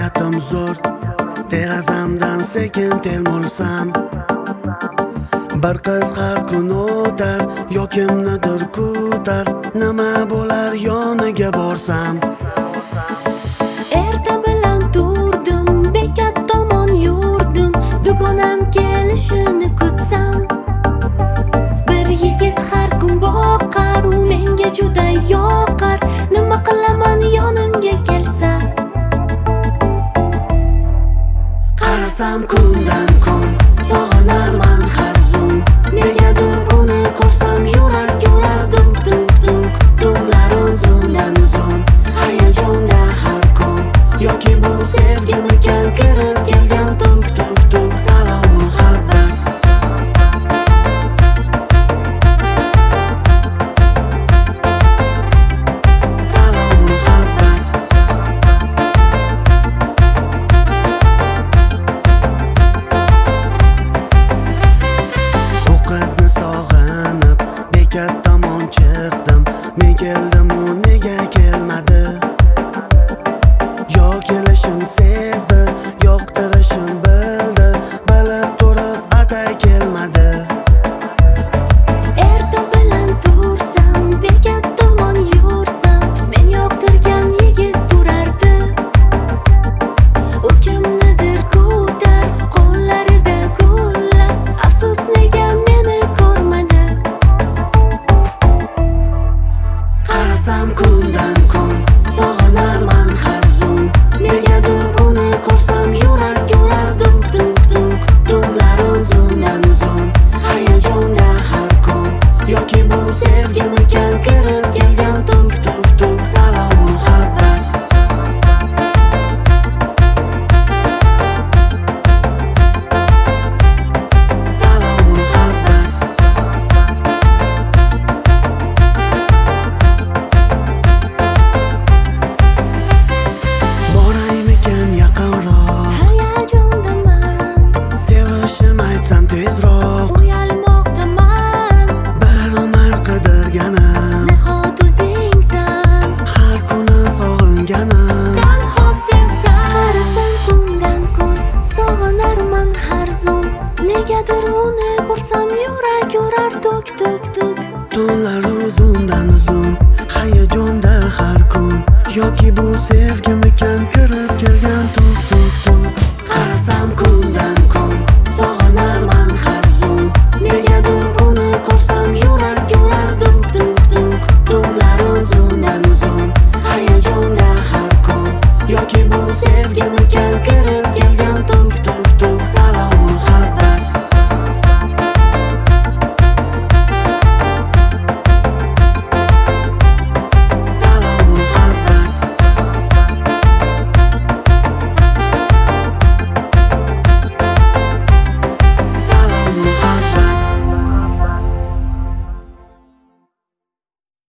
niyatim zo'r, derazamdan sekin termulsam, bir qiz har kun o'tar, yo kimnidir kutar, nima bo'lar yoniga borsam. Erta bilan turdim, bekat tomon yurdim, dugonam kelishini kutsam. Bir yigit har kun boqar, u menga juda yoqar, nima qilaman yonimga kelsa. Qarasam kundan kun, sog'inarman har zum, negadir uni ko'rsam yurak urar duk duk duk, tunlar uzundan uzun, hayajonda har kun, yoki bu sevgimikan kirib kelgan tuk tuk tuk, salom muhabbat. Salom muhabbat. Bu qizni sog'inib bekat tomon chiqdim, men keldim, u nega kelmadi? Yo kelishim sezdi, yoqtirishim bildi, bilib turib atay kelmadi. Erta bilan tursam, bekat tomon yursam, men yoqtirgan yigit turardi. U kimnidir kutar, qo'llarida gullar, afsus nega meni ko'rmadi. Qarasam kundan kun, sog'inarman har zum, negadir uni ko'rsam yurak urar duk duk duk, tunlar uzundan uzun, hayajonda har kun, yoki bu sevgimikan kirib